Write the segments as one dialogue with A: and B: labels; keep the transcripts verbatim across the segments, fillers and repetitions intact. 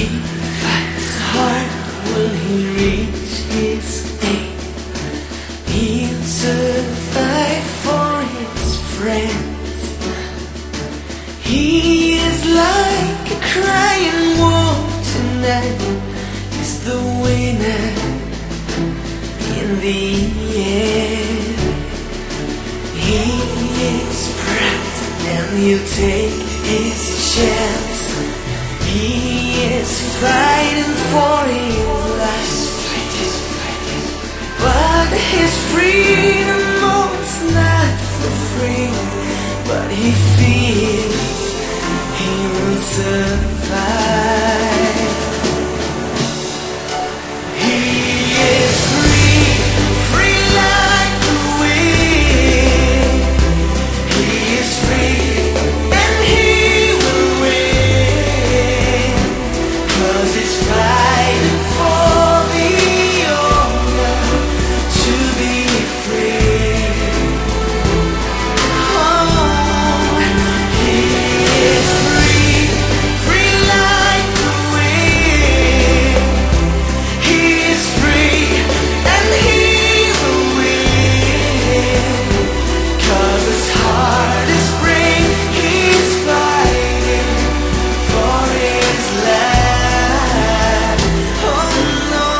A: fights hard. Will he reach his aim? He'll survive for his friends. He is like a crying wolf tonight. He's the winner in the end. He is proud and he'll take his chance. He is fighting for his life, but his freedom, oh, it's not for free. But he feels he will survive. He is free, free like the wind. He is free and he will win, 'cause he's fighting for the honor to be free. Oh, he is free, free like the wind. He is free and he will win, 'cause his heart is free. He's fighting for his life. Oh no,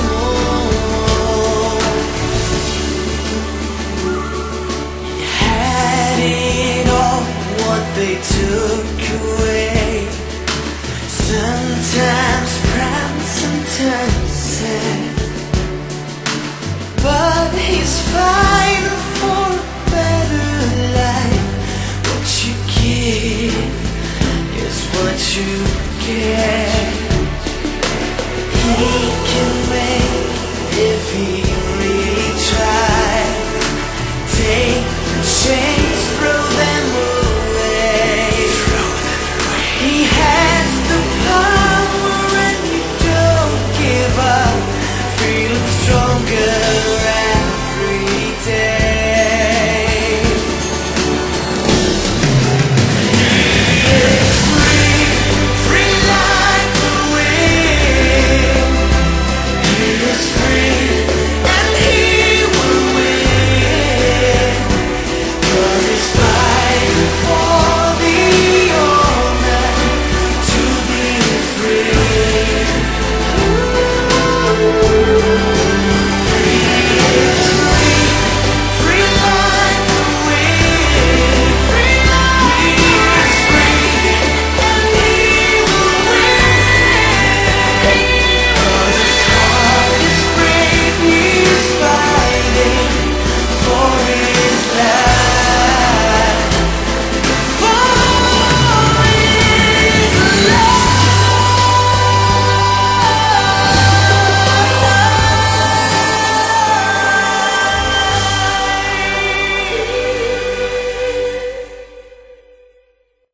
A: he had it all, what they took away. Sometimes proud, sometimes sad, but he's fighting for a better life. What you give is what you get.